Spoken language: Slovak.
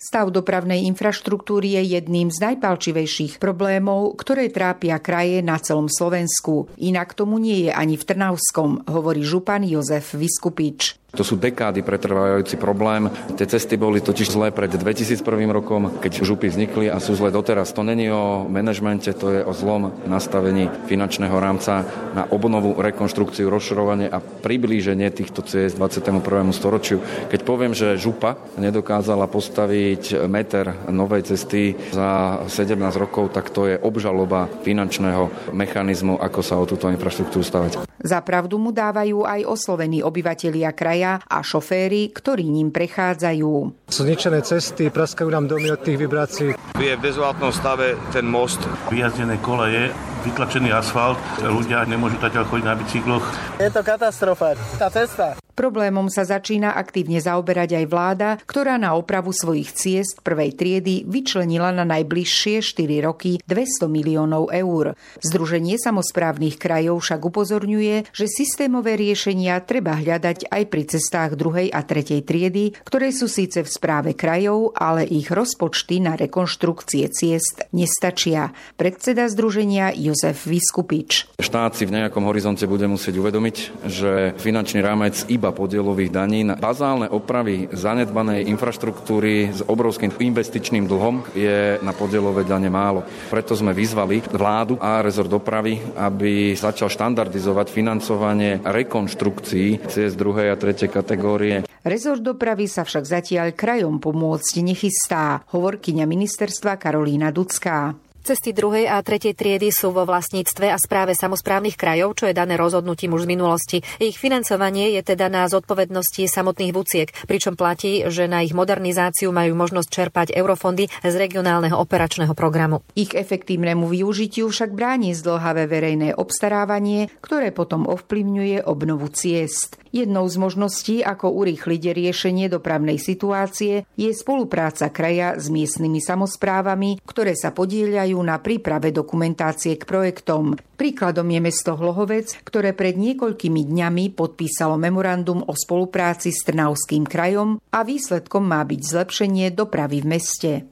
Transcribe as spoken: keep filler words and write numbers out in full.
Stav dopravnej infraštruktúry je jedným z najpálčivejších problémov, ktoré trápia kraje na celom Slovensku. Inak tomu nie je ani v Trnavskom, hovorí župan Jozef Viskupič. To sú dekády pretrvávajúci problém. Tie cesty boli totiž zlé pred dvetisícjeden rokom, keď župy vznikli a sú zlé doteraz. To není o manažmente, to je o zlom nastavení finančného rámca na obnovu, rekonštrukciu, rozširovanie a priblíženie týchto ciest dvadsiatemu prvému storočiu. Keď poviem, že župa nedokázala postaviť meter novej cesty za sedemnásť rokov, tak to je obžaloba finančného mechanizmu, ako sa o túto infraštruktúru stavať. Za pravdu mu dávajú aj oslovení obyvatelia kraja a šoféri, ktorí ním prechádzajú. Sú zničené cesty, praskajú nám domy od tých vibrácií. Je v dezolátnom stave ten most. Vyjazdené koleje, vytlačený asfalt, ľudia nemôžu tatiaľ chodiť na bicykloch. Je to katastrofa, tá cesta. Problémom sa začína aktívne zaoberať aj vláda, ktorá na opravu svojich ciest prvej triedy vyčlenila na najbližšie štyri roky dvesto miliónov eur. Združenie samosprávnych krajov však upozorňuje, že systémové riešenia treba hľadať aj pri cestách druhej a tretej triedy, ktoré sú síce v správe krajov, ale ich rozpočty na rekonštrukcie ciest nestačia. Predseda združenia Jozef Viskupič. Štát si v nejakom horizonte bude musieť uvedomiť, že finančný rámec iba podielových daní na bazálne opravy zanedbanej infraštruktúry s obrovským investičným dlhom je na podielové dane málo. Preto sme vyzvali vládu a rezort dopravy, aby začal štandardizovať financovanie rekonštrukcií ciest druhej a tretej kategórie. Rezort dopravy sa však zatiaľ krajom pomôcť nechystá, hovorkyňa ministerstva Karolína Ducká. Cesty druhej a tretej triedy sú vo vlastníctve a správe samosprávnych krajov, čo je dané rozhodnutím už z minulosti. Ich financovanie je teda na zodpovednosti samotných vuciek, pričom platí, že na ich modernizáciu majú možnosť čerpať eurofondy z regionálneho operačného programu. Ich efektívnemu využitiu však bráni zdĺhavé verejné obstarávanie, ktoré potom ovplyvňuje obnovu ciest. Jednou z možností, ako urýchliť riešenie dopravnej situácie, je spolupráca kraja s miestnymi samosprávami, ktoré sa podieľajú na príprave dokumentácie k projektom. Príkladom je mesto Hlohovec, ktoré pred niekoľkými dňami podpísalo memorandum o spolupráci s Trnavským krajom a výsledkom má byť zlepšenie dopravy v meste.